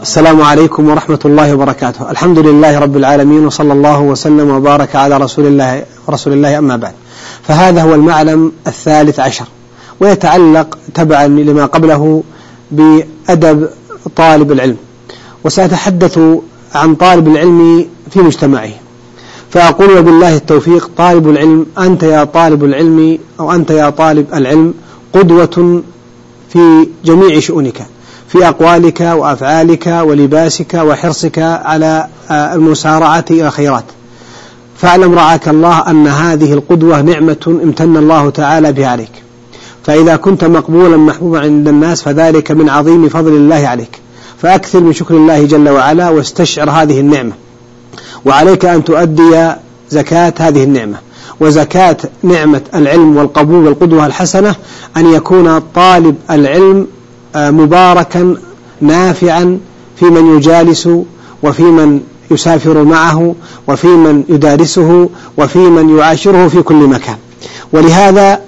السلام عليكم ورحمة الله وبركاته. الحمد لله رب العالمين، وصلى الله وسلم وبارك على رسول الله أما بعد. فهذا هو المعلم 13، ويتعلق تبعا لما قبله بأدب طالب العلم، وسأتحدث عن طالب العلم في مجتمعه. فأقول وبالله التوفيق: طالب العلم، أنت يا طالب العلم أو أنت يا طالب العلم قدوة في جميع شؤونك، في أقوالك وأفعالك ولباسك وحرصك على المسارعة إلى الخيرات. فاعلم رعاك الله أن هذه القدوة نعمة امتن الله تعالى بها عليك، فإذا كنت مقبولا محبوبا عند الناس فذلك من عظيم فضل الله عليك، فأكثر من شكر الله جل وعلا واستشعر هذه النعمة. وعليك أن تؤدي زكاة هذه النعمة، وزكاة نعمة العلم والقبول والقدوة الحسنة أن يكون طالب العلم مباركا نافعا في من يجالس، وفي من يسافر معه، وفي من يدارسه، وفي من يعاشره في كل مكان. ولهذا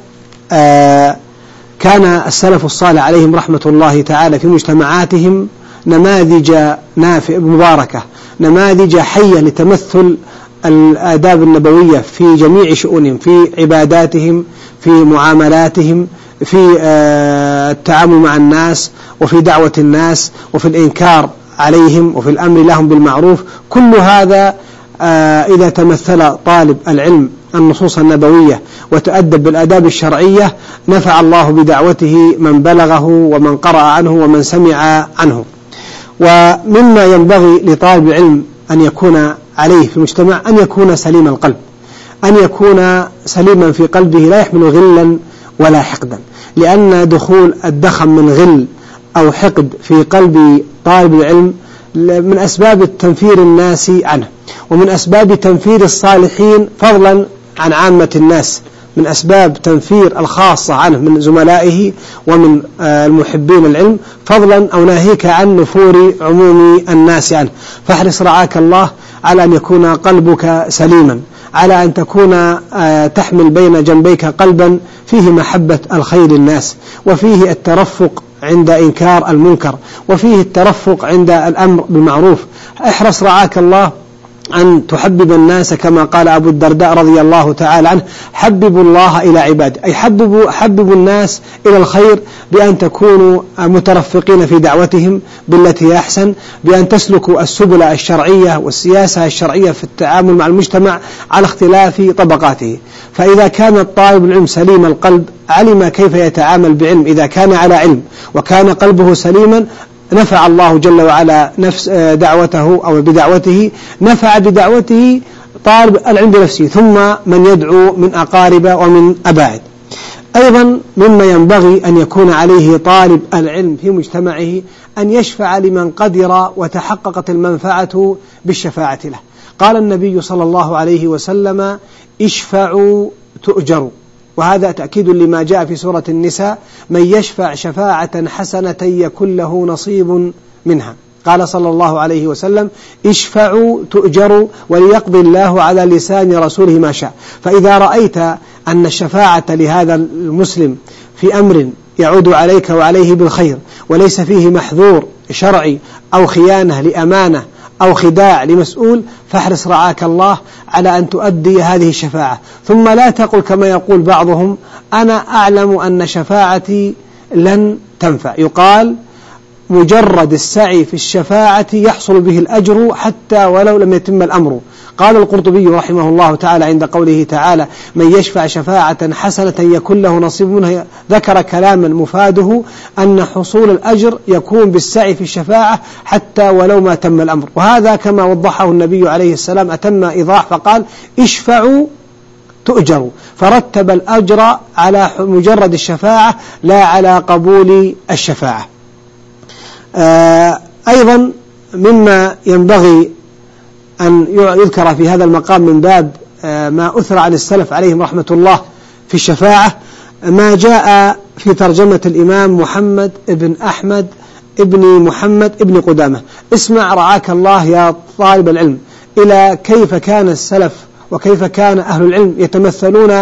كان السلف الصالح عليهم رحمة الله تعالى في مجتمعاتهم نماذج مباركة، نماذج حية لتمثل الآداب النبوية في جميع شؤونهم، في عباداتهم، في معاملاتهم، في التعامل مع الناس، وفي دعوة الناس، وفي الإنكار عليهم، وفي الأمر لهم بالمعروف. كل هذا إذا تمثل طالب العلم النصوص النبوية وتأدب بالآداب الشرعية نفع الله بدعوته من بلغه ومن قرأ عنه ومن سمع عنه. ومما ينبغي لطالب العلم أن يكون عليه في المجتمع أن يكون سليم القلب، أن يكون سليما في قلبه لا يحمل غلا ولا حقدا، لأن دخول الدخم من غل أو حقد في قلب طالب العلم من أسباب تنفير الناس عنه، ومن أسباب تنفير الصالحين فضلا عن عامة الناس، من أسباب تنفير الخاصة عنه من زملائه ومن المحبين العلم فضلا أو ناهيك عن نفور عموم الناس عنه. فاحرص رعاك الله على أن يكون قلبك سليما، على أن تكون تحمل بين جنبيك قلبا فيه محبة الخير للناس، وفيه الترفق عند إنكار المنكر، وفيه الترفق عند الأمر بالمعروف. احرص رعاك الله أن تحبب الناس كما قال أبو الدرداء رضي الله تعالى عنه: حببوا الله إلى عباده، أي حببوا الناس إلى الخير بأن تكونوا مترفقين في دعوتهم بالتي أحسن، بأن تسلكوا السبل الشرعية والسياسة الشرعية في التعامل مع المجتمع على اختلاف طبقاته. فإذا كان الطالب العلم سليم القلب علم كيف يتعامل بعلم، إذا كان على علم وكان قلبه سليما نفع الله جل وعلا نفس دعوته أو بدعوته، نفع بدعوته طالب العلم بنفسه، ثم من يدعو من أقارب ومن أباعد. أيضا مما ينبغي أن يكون عليه طالب العلم في مجتمعه أن يشفع لمن قدر وتحققت المنفعة بالشفاعة له. قال النبي صلى الله عليه وسلم: اشفعوا تؤجروا، وهذا تأكيد لما جاء في سورة النساء: من يشفع شفاعة حسنة يكن له نصيب منها. قال صلى الله عليه وسلم: اشفعوا تؤجروا وليقضي الله على لسان رسوله ما شاء. فإذا رأيت أن الشفاعة لهذا المسلم في أمر يعود عليك وعليه بالخير وليس فيه محذور شرعي أو خيانة لأمانة أو خداع لمسؤول، فاحرص رعاك الله على أن تؤدي هذه الشفاعة. ثم لا تقل كما يقول بعضهم: أنا أعلم أن شفاعتي لن تنفع. يقال: مجرد السعي في الشفاعة يحصل به الأجر حتى ولو لم يتم الأمر. قال القرطبي رحمه الله تعالى عند قوله تعالى: من يشفع شفاعة حسنة يكن له نصيب منها، ذكر كلاما مفاده أن حصول الأجر يكون بالسعي في الشفاعة حتى ولو ما تم الأمر. وهذا كما وضحه النبي عليه السلام أتم إيضاح، فقال: اشفعوا تؤجروا، فرتب الأجر على مجرد الشفاعة لا على قبول الشفاعة. أيضا مما ينبغي أن يذكر في هذا المقام من باب ما أثر عن السلف عليهم رحمة الله في الشفاعة ما جاء في ترجمة الإمام محمد ابن أحمد ابن محمد ابن قدامة. اسمع رعاك الله يا طالب العلم إلى كيف كان السلف وكيف كان أهل العلم يتمثلون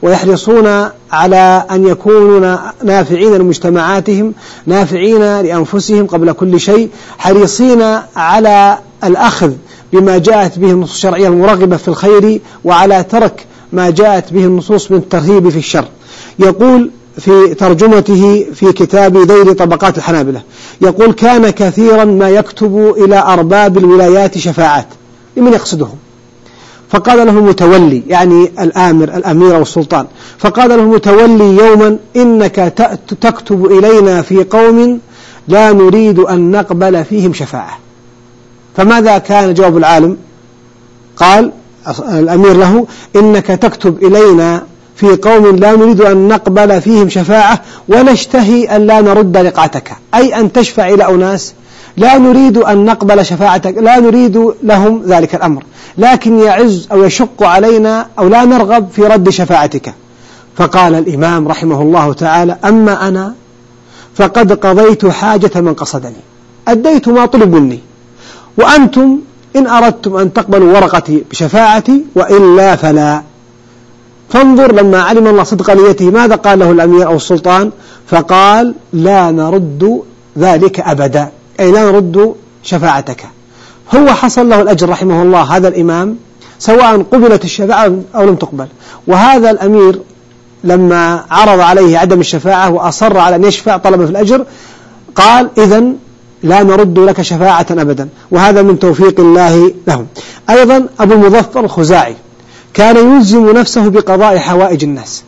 ويحرصون على أن يكونوا نافعين لمجتمعاتهم، نافعين لأنفسهم قبل كل شيء، حريصين على الأخذ بما جاءت به النصوص الشرعية المرغبة في الخير، وعلى ترك ما جاءت به النصوص من الترهيب في الشر. يقول في ترجمته في كتاب ذيل طبقات الحنابلة، يقول: كان كثيرا ما يكتب إلى أرباب الولايات شفاعات لمن يقصدهم، فقال له المتولي، يعني الأمير أو السلطان، فقال له المتولي يوما: إنك تكتب إلينا في قوم لا نريد أن نقبل فيهم شفاعة. فماذا كان جواب العالم؟ قال الأمير له: إنك تكتب إلينا في قوم لا نريد أن نقبل فيهم شفاعة ونشتهي أن لا نرد رقعتك، أي أن تشفع إلى أناس لا نريد أن نقبل شفاعتك، لا نريد لهم ذلك الأمر، لكن يعز أو يشق علينا أو لا نرغب في رد شفاعتك. فقال الإمام رحمه الله تعالى: أما أنا فقد قضيت حاجة من قصدني، أديت ما طلب مني، وأنتم إن أردتم أن تقبلوا ورقتي بشفاعتي وإلا فلا. فانظر لما علم الله صدق نيته ماذا قال له الأمير أو السلطان؟ فقال: لا نرد ذلك أبدا، أي لا نرد شفاعتك. هو حصل له الأجر رحمه الله هذا الإمام، سواء قبلت الشفاعة أو لم تقبل. وهذا الأمير لما عرض عليه عدم الشفاعة وأصر على أن يشفع طلب في الأجر، قال: إذن لا نرد لك شفاعة أبدا. وهذا من توفيق الله لهم. أيضا أبو المظفر الخزاعي كان يلزم نفسه بقضاء حوائج الناس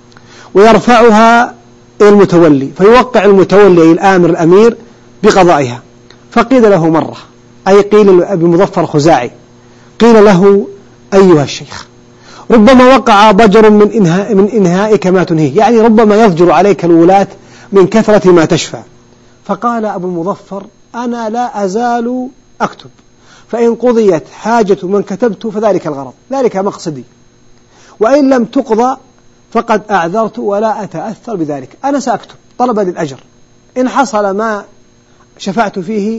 ويرفعها إلى المتولي، فيوقع المتولي الآمر الأمير بقضائها. فقيل له مرة، أي قيل لأبي المظفر الخزاعي، قيل له: أيها الشيخ، ربما وقع ضجر من إنهائك ما تنهيه، يعني ربما يضجر عليك الولاة من كثرة ما تشفع. فقال أبو المظفر: أنا لا أزال أكتب، فإن قضيت حاجة من كتبت فذلك الغرض، ذلك مقصدي، وإن لم تقضى فقد أعذرت ولا أتأثر بذلك، أنا سأكتب طلبا للأجر، إن حصل ما شفعت فيه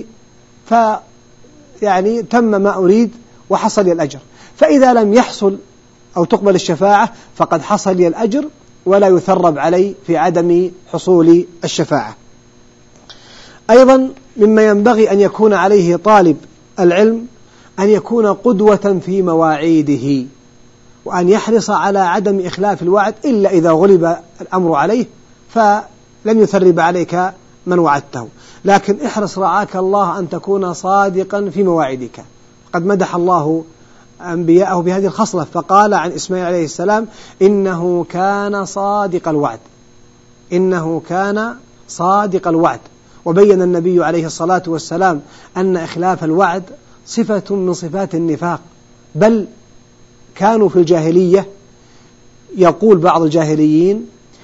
يعني تم ما أريد وحصل لي الأجر، فإذا لم يحصل أو تقبل الشفاعة فقد حصل لي الأجر ولا يثرب علي في عدم حصول الشفاعة. أيضا مما ينبغي أن يكون عليه طالب العلم أن يكون قدوة في مواعيده، وأن يحرص على عدم إخلاف الوعد إلا إذا غلب الأمر عليه فلن يثرب عليك من وعدته، لكن احرص رعاك الله أن تكون صادقا في مواعيدك. قد مدح الله أنبياءه بهذه الخصلة، فقال عن إسماعيل عليه السلام: إنه كان صادق الوعد، إنه كان صادق الوعد. وبين النبي عليه الصلاة والسلام أن إخلاف الوعد صفة من صفات النفاق، بل كانوا في الجاهلية يقول بعض الجاهليين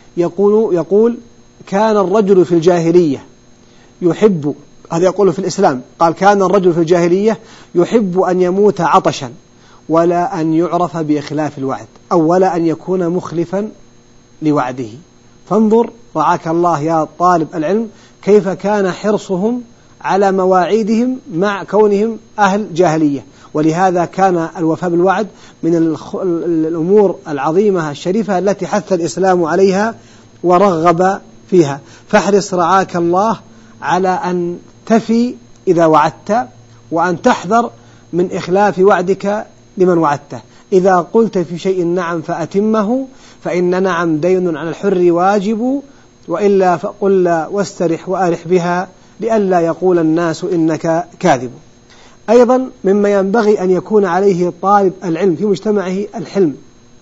يقول كان الرجل في الجاهلية يحب، هذا يقول في الإسلام، قال: كان الرجل في الجاهلية يحب أن يموت عطشا ولا أن يعرف بإخلاف الوعد، أو ولا أن يكون مخلفا لوعده. فانظر رعاك الله يا طالب العلم كيف كان حرصهم على مواعيدهم مع كونهم أهل جاهلية. ولهذا كان الوفاء بالوعد من الأمور العظيمة الشريفة التي حث الإسلام عليها ورغب فيها. فاحرص رعاك الله على أن تفي إذا وعدت، وأن تحذر من إخلاف وعدك لمن وعدته. إذا قلت في شيء نعم فأتمه، فإن نعم دين على الحر واجب، وإلا فقل واسترح وأرح بها لئلا يقول الناس إنك كاذب. أيضا مما ينبغي أن يكون عليه طالب العلم في مجتمعه الحلم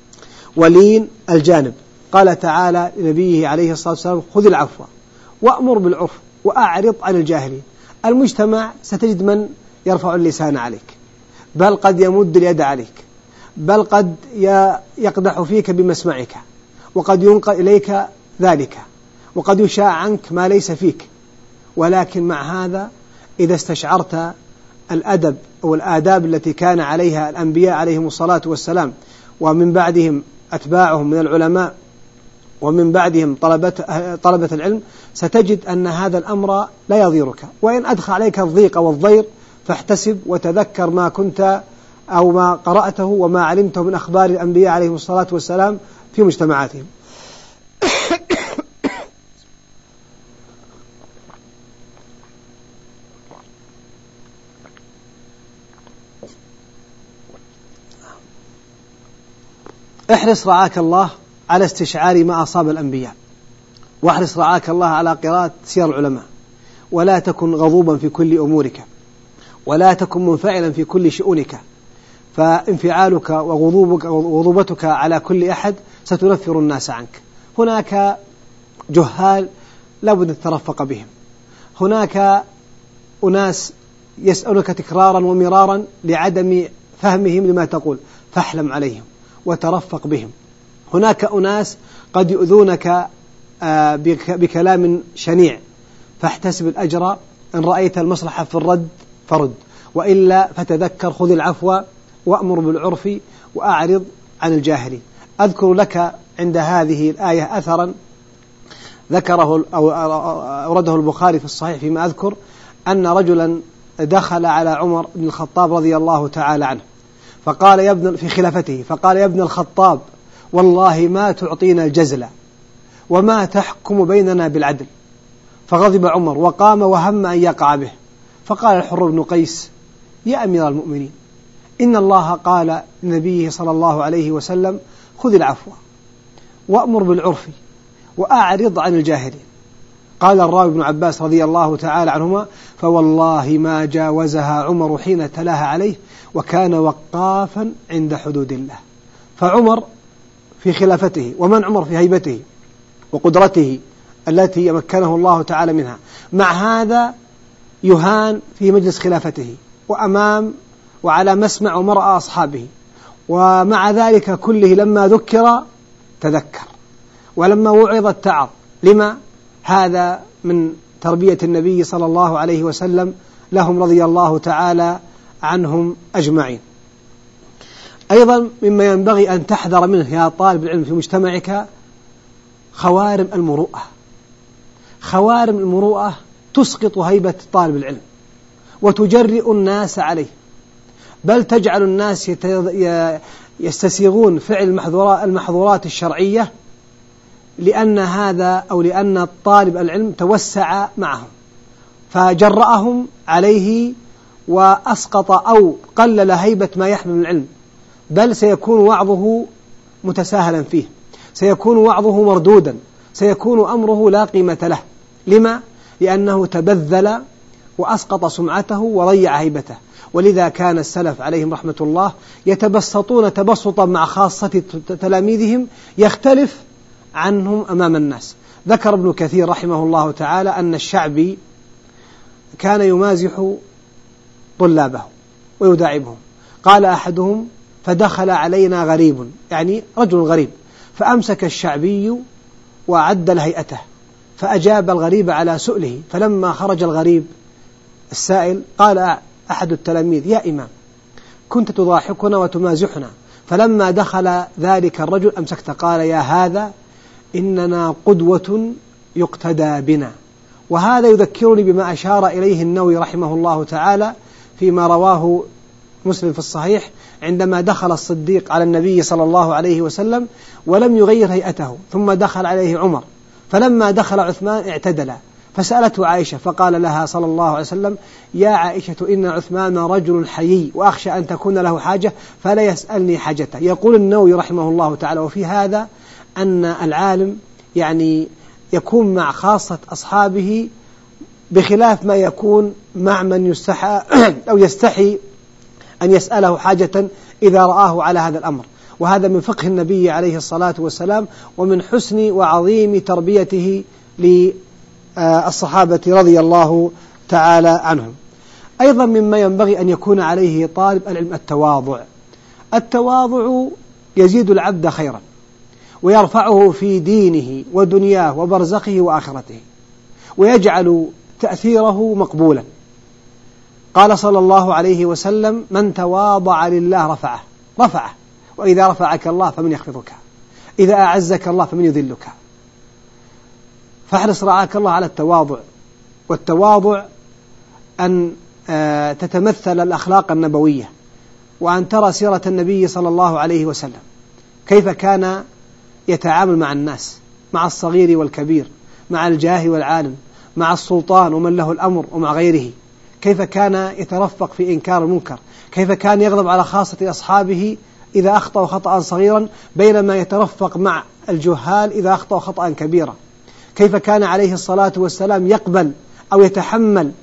ولين الجانب. قال تعالى لنبيه عليه الصلاة والسلام: خذ العفو وأمر بالعرف وأعرض عن الجاهلين. المجتمع ستجد من يرفع اللسان عليك، بل قد يمد اليد عليك، بل قد يقدح فيك بمسمعك، وقد ينقل إليك ذلك، وقد يشاع عنك ما ليس فيك. ولكن مع هذا إذا استشعرت الأدب أو الآداب التي كان عليها الأنبياء عليهم الصلاة والسلام، ومن بعدهم أتباعهم من العلماء، ومن بعدهم طلبة العلم، ستجد أن هذا الأمر لا يضيرك. وإن أدخل عليك الضيق والضير فاحتسب وتذكر ما كنت أو ما قرأته وما علمته من أخبار الأنبياء عليهم الصلاة والسلام، في مجتمعاتهم. احرص رعاك الله على استشعار ما أصاب الأنبياء، واحرص رعاك الله على قراءة سير العلماء، ولا تكن غضوبا في كل أمورك، ولا تكن منفعلا في كل شؤونك، فانفعالك وغضوبتك على كل أحد ستنفر الناس عنك. هناك جهال لا بد أن تترفق بهم، هناك أناس يسألك تكرارا ومرارا لعدم فهمهم لما تقول، فاحلم عليهم وترفق بهم. هناك أناس قد يؤذونك بكلام شنيع، فاحتسب الأجر، إن رأيت المصلحة في الرد فرد، وإلا فتذكر، خذ العفو وأمر بالعرف وأعرض عن الجاهلين. أذكر لك عند هذه الآية أثرا ذكره أو أورده البخاري في الصحيح فيما أذكر، أن رجلا دخل على عمر بن الخطاب رضي الله تعالى عنه فقال في خلافته، فقال يا ابن الخطاب والله ما تعطينا الجزل وما تحكم بيننا بالعدل. فغضب عمر وقام وهم أن يقع به، فقال الحر بن قيس يا أمير المؤمنين إن الله قال لنبيه صلى الله عليه وسلم خذ العفو وأمر بالعرف وأعرض عن الجاهلين. قال الراوي ابن عباس رضي الله تعالى عنهما فوالله ما جاوزها عمر حين تلاها عليه وكان وقافا عند حدود الله. فعمر في خلافته، ومن عمر في هيبته وقدرته التي يمكنه الله تعالى منها، مع هذا يهان في مجلس خلافته وأمام وعلى مسمع ومرأى أصحابه، ومع ذلك كله لما ذكر تذكر، ولما وعظ اتعظ. لما؟ هذا من تربية النبي صلى الله عليه وسلم لهم رضي الله تعالى عنهم أجمعين. أيضا مما ينبغي أن تحذر منه يا طالب العلم في مجتمعك خوارم المروءة. خوارم المروءة تسقط هيبة طالب العلم وتجرئ الناس عليه، بل تجعل الناس يستسيغون فعل المحظورات الشرعية لأن هذا أو لأن طالب العلم توسع معهم فجرأهم عليه وأسقط أو قلل هيبة ما يحمل من العلم، بل سيكون وعظه متساهلا فيه، سيكون وعظه مردودا، سيكون أمره لا قيمة له. لما؟ لأنه تبذل وأسقط سمعته وضيع هيبته. ولذا كان السلف عليهم رحمة الله يتبسطون تبسطا مع خاصة تلاميذهم يختلف عنهم أمام الناس. ذكر ابن كثير رحمه الله تعالى أن الشعبي كان يمازح طلابه ويداعبهم. قال أحدهم فدخل علينا غريب، يعني رجل غريب، فأمسك الشعبي وعدل هيئته فأجاب الغريب على سؤله. فلما خرج الغريب السائل قال أحد التلاميذ يا إمام كنت تضاحكنا وتمازحنا، فلما دخل ذلك الرجل أمسكت قال يا هذا إننا قدوة يقتدى بنا. وهذا يذكرني بما أشار إليه النووي رحمه الله تعالى فيما رواه مسلم في الصحيح عندما دخل الصديق على النبي صلى الله عليه وسلم ولم يغير هيئته، ثم دخل عليه عمر، فلما دخل عثمان اعتدل، فسألته عائشة فقال لها صلى الله عليه وسلم يا عائشة إن عثمان رجل حيي وأخشى أن تكون له حاجة فلا يسألني حاجته. يقول النووي رحمه الله تعالى وفي هذا أن العالم يعني يكون مع خاصة أصحابه بخلاف ما يكون مع من يستحى أو يستحي أن يسأله حاجة إذا رآه على هذا الأمر. وهذا من فقه النبي عليه الصلاة والسلام ومن حسن وعظيم تربيته للصحابة رضي الله تعالى عنهم. أيضا مما ينبغي أن يكون عليه طالب العلم التواضع. التواضع يزيد العبد خيرا ويرفعه في دينه ودنياه وبرزخه وآخرته، ويجعل تأثيره مقبولا. قال صلى الله عليه وسلم من تواضع لله رفعه، وإذا رفعك الله فمن يخفضك، إذا أعزك الله فمن يذلك. فاحرص رعاك الله على التواضع، والتواضع أن تتمثل الأخلاق النبوية، وأن ترى سيرة النبي صلى الله عليه وسلم كيف كان يتعامل مع الناس، مع الصغير والكبير، مع الجاهل والعالم، مع السلطان ومن له الأمر ومع غيره. كيف كان يترفق في إنكار المنكر، كيف كان يغضب على خاصة أصحابه إذا أخطأوا خطأ صغيرا، بينما يترفق مع الجهال إذا أخطأوا خطأ كبيرا. كيف كان عليه الصلاة والسلام يقبل أو يتحمل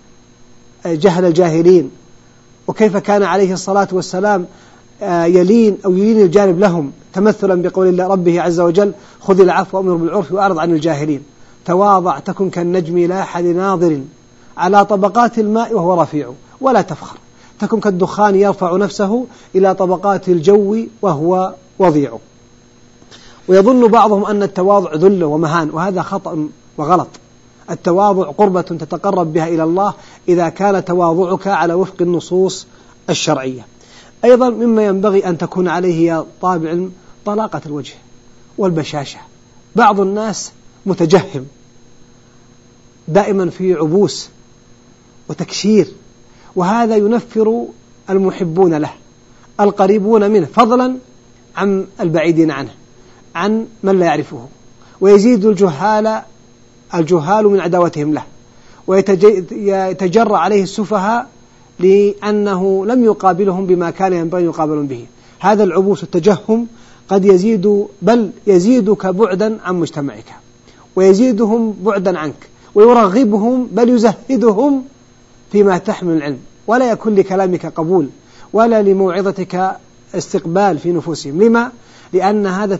جهل الجاهلين، وكيف كان عليه الصلاة والسلام يلين الجانب لهم، تمثلا بقول الله ربه عز وجل: خذ العفو وأمر بالعرف وأعرض عن الجاهلين. تواضع تكن كالنجم لاح لناظر على طبقات الماء وهو رفيع، ولا تفخر تكن كالدخان يرفع نفسه إلى طبقات الجو وهو وضيع. ويظن بعضهم أن التواضع ذل ومهان، وهذا خطأ وغلط. التواضع قربة تتقرب بها إلى الله إذا كان تواضعك على وفق النصوص الشرعية. أيضا مما ينبغي أن تكون عليه طابع العلم طلاقة الوجه والبشاشة. بعض الناس متجهم دائما في عبوس وتكشير، وهذا ينفر المحبون له القريبون منه، فضلا عن البعيدين عنه، عن من لا يعرفه، ويزيد الجهال من عداوتهم له، ويتجرأ عليه السفهاء لأنه لم يقابلهم بما كان ينبغي أن يقابلون به. هذا العبوس والتجهم قد يزيدك بعدا عن مجتمعك، ويزيدهم بعدا عنك، ويرغبهم بل يزهدهم فيما تحمل العلم، ولا يكون لكلامك قبول ولا لموعظتك استقبال في نفوسهم. لما؟ لأن هذا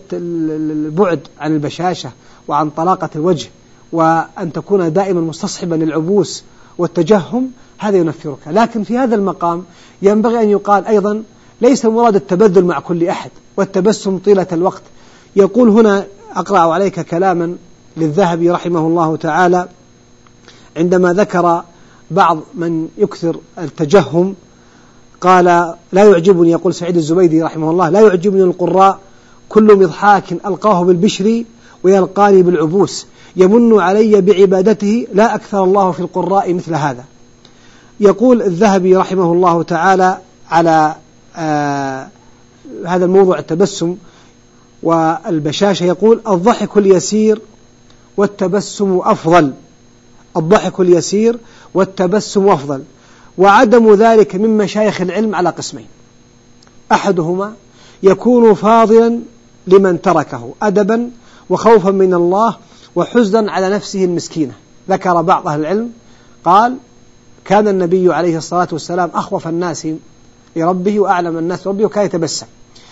البعد عن البشاشة وعن طلاقة الوجه، وأن تكون دائما مستصحبا للعبوس والتجهم، هذا ينفرك. لكن في هذا المقام ينبغي أن يقال أيضا: ليس مراد التبذل مع كل أحد والتبسم طيلة الوقت. يقول هنا أقرأ عليك كلاما للذهبي رحمه الله تعالى عندما ذكر بعض من يكثر التجهم، قال: لا يعجبني، يقول سعيد الزبيدي رحمه الله: لا يعجبني القراء كل مضحاك ألقاه بالبشر ويلقاني بالعبوس، يمن علي بعبادته، لا أكثر الله في القراء مثل هذا. يقول الذهبي رحمه الله تعالى على هذا الموضوع التبسم والبشاشة، يقول: الضحك اليسير والتبسم أفضل، الضحك اليسير والتبسم أفضل، وعدم ذلك من مشايخ العلم على قسمين: أحدهما يكون فاضلا لمن تركه أدبا وخوفا من الله وحزنا على نفسه المسكينة. ذكر بعض أهل العلم قال: كان النبي عليه الصلاة والسلام أخوف الناس لربه وأعلم الناس ربه، وكان يتبسم،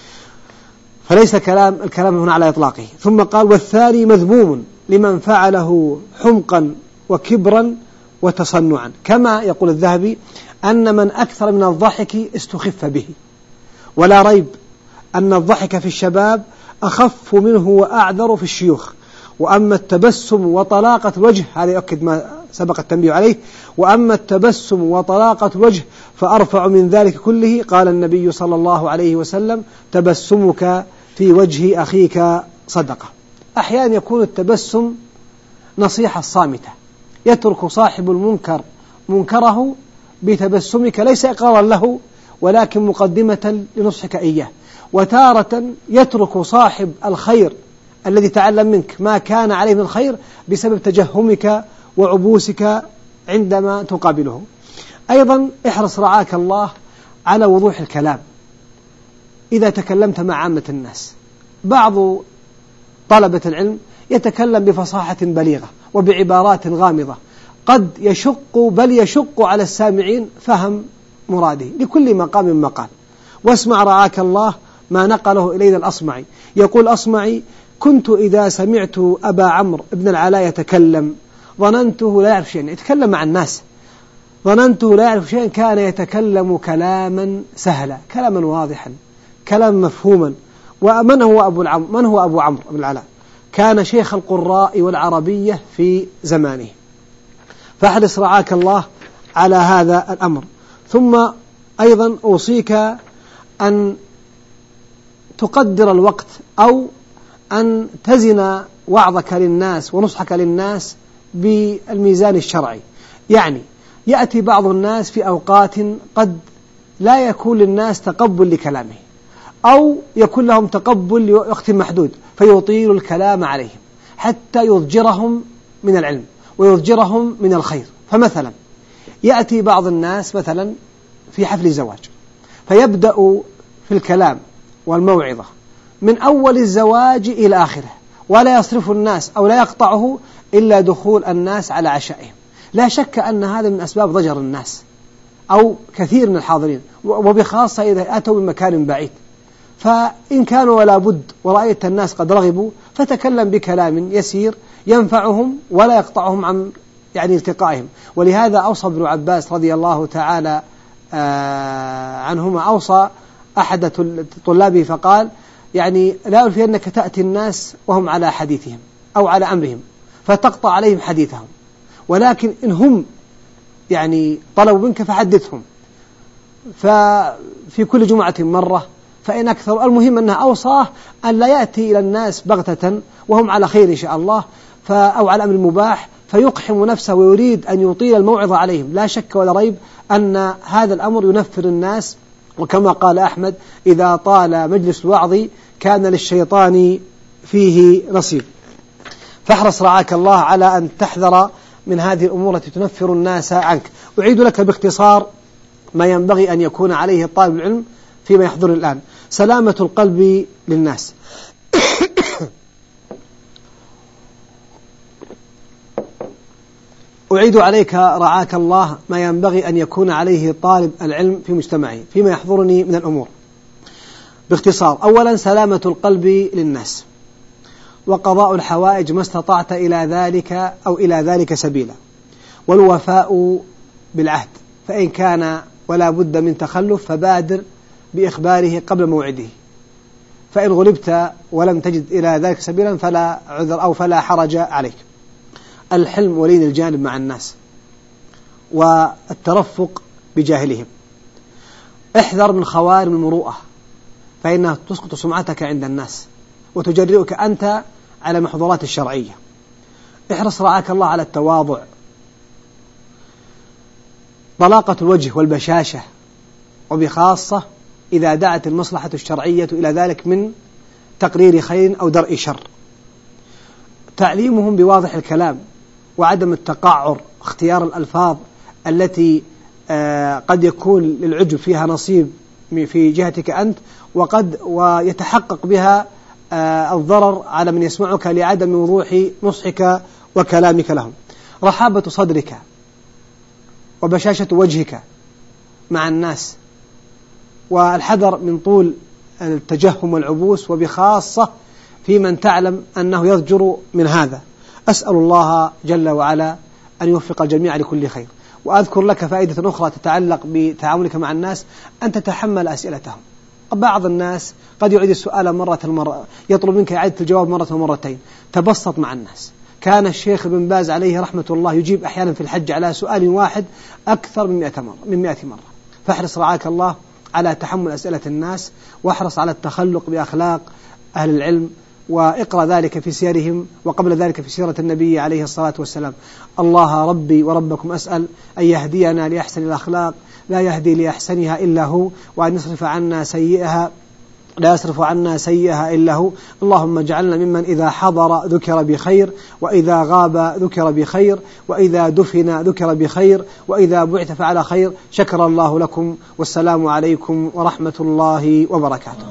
فليس الكلام هنا على إطلاقه. ثم قال: والثاني مذموم لمن فعله حمقا وكبرا وتصنعا، كما يقول الذهبي أن من أكثر من الضحك استخف به. ولا ريب أن الضحك في الشباب أخف منه وأعذر في الشيوخ. وأما التبسم وطلاقة الوجه، هذا يؤكد ما سبق التنبيه عليه، وأما التبسم وطلاقة الوجه فأرفع من ذلك كله. قال النبي صلى الله عليه وسلم: تبسمك في وجه أخيك صدقة. أحيانا يكون التبسم نصيحة صامتة، يترك صاحب المنكر منكره بتبسمك، ليس إقرارا له ولكن مقدمة لنصحك إياه. وتارة يترك صاحب الخير الذي تعلم منك ما كان عليه من الخير بسبب تجهمك وعبوسك عندما تقابله. أيضا احرص رعاك الله على وضوح الكلام إذا تكلمت مع عامة الناس. بعض طلبة العلم يتكلم بفصاحة بليغة وبعبارات غامضة، قد يشق على السامعين فهم مراده، لكل مقام مقال. واسمع رعاك الله ما نقله إلينا الأصمعي. يقول الأصمعي: كنت إذا سمعت أبا عمرو بن العلاء يتكلم ظننته لا يعرف شيئا، يتكلم مع الناس، ظننته لا يعرف شيئا، كان يتكلم كلاما سهلا، كلاما واضحا، كلاما مفهوما. ومن هو أبو عمرو بن العلاء؟ كان شيخ القراء والعربية في زمانه. فاحرص رعاك الله على هذا الأمر. ثم أيضا أوصيك أن تقدر الوقت، أو أن تزن وعظك للناس ونصحك للناس بالميزان الشرعي. يعني يأتي بعض الناس في أوقات قد لا يكون للناس تقبل لكلامه، أو يكون لهم تقبل لوقت محدود فيطيل الكلام عليهم حتى يضجرهم من العلم ويضجرهم من الخير. فمثلا يأتي بعض الناس مثلا في حفل الزواج فيبدأ في الكلام والموعظة من أول الزواج إلى آخره، ولا يصرف الناس أو لا يقطعه إلا دخول الناس على عشائهم. لا شك أن هذا من أسباب ضجر الناس أو كثير من الحاضرين، وبخاصة إذا أتوا من مكان بعيد. فإن كانوا ولا بد ورأيت الناس قد رغبوا فتكلم بكلام يسير ينفعهم ولا يقطعهم عن التقائهم. ولهذا أوصى ابن عباس رضي الله تعالى عنهما، أوصى أحد طلابه فقال لا ألفينك تأتي الناس وهم على حديثهم أو على أمرهم فتقطع عليهم حديثهم، ولكن إن هم طلبوا منك فحدثهم، ففي كل جمعة مرة فإن أكثر. المهم أنه أوصاه أن لا يأتي إلى الناس بغتة وهم على خير إن شاء الله أو على أمر مباح فيقحم نفسه ويريد أن يطيل الموعظة عليهم. لا شك ولا ريب أن هذا الأمر ينفر الناس، وكما قال أحمد: إذا طال مجلس الوعظ كان للشيطان فيه نصيب. فاحرص رعاك الله على أن تحذر من هذه الأمور التي تنفر الناس عنك. أعيد لك باختصار ما ينبغي أن يكون عليه طالب العلم فيما يحضر الآن: سلامة القلب للناس. أعيد عليك رعاك الله ما ينبغي أن يكون عليه طالب العلم في مجتمعه فيما يحضرني من الأمور باختصار. أولا، سلامة القلب للناس، وقضاء الحوائج ما استطعت إلى ذلك سبيلا، والوفاء بالعهد، فإن كان ولا بد من تخلف فبادر بإخباره قبل موعده، فإن غلبت ولم تجد إلى ذلك سبيلا فلا عذر أو فلا حرج عليك. الحلم ولين الجانب مع الناس والترفق بجاهلهم. احذر من خوارم المروءة فإنها تسقط سمعتك عند الناس وتجرئك أنت على محظورات الشرعية. احرص رعاك الله على التواضع، طلاقة الوجه والبشاشة، وبخاصة إذا دعت المصلحة الشرعية إلى ذلك من تقرير خير أو درء شر. تعليمهم بواضح الكلام وعدم التقعر، اختيار الألفاظ التي قد يكون للعجب فيها نصيب في جهتك أنت ويتحقق بها الضرر على من يسمعك لعدم وضوح نصحك وكلامك لهم. رحابة صدرك وبشاشة وجهك مع الناس، والحذر من طول التجهم والعبوس، وبخاصة في من تعلم أنه يضجر من هذا. أسأل الله جل وعلا أن يوفق الجميع لكل خير. وأذكر لك فائدة أخرى تتعلق بتعاملك مع الناس: أن تتحمل أسئلتهم. بعض الناس قد يعيد السؤال مرة يطلب منك إعادة الجواب مرة ومرتين. تبسط مع الناس. كان الشيخ ابن باز عليه رحمة الله يجيب أحيانا في الحج على سؤال واحد أكثر من 100 مرة. فاحرص رعاك الله على تحمل أسئلة الناس، واحرص على التخلق بأخلاق أهل العلم، واقرأ ذلك في سيرهم، وقبل ذلك في سيرة النبي عليه الصلاة والسلام. الله ربي وربكم أسأل أن يهدينا لأحسن الأخلاق لا يهدي لأحسنها إلا هو، وأن يصرف عنا سيئها لا يصرف عنا سيئها إلا هو. اللهم اجعلنا ممن إذا حضر ذكر بخير، وإذا غاب ذكر بخير، وإذا دفن ذكر بخير، وإذا بعث فعل خير. شكر الله لكم، والسلام عليكم ورحمة الله وبركاته.